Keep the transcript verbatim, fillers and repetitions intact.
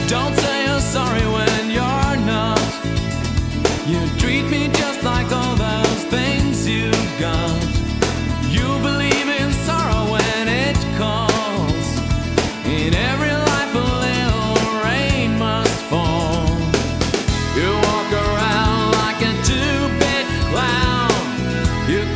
Don't say you're sorry when you're not. You treat me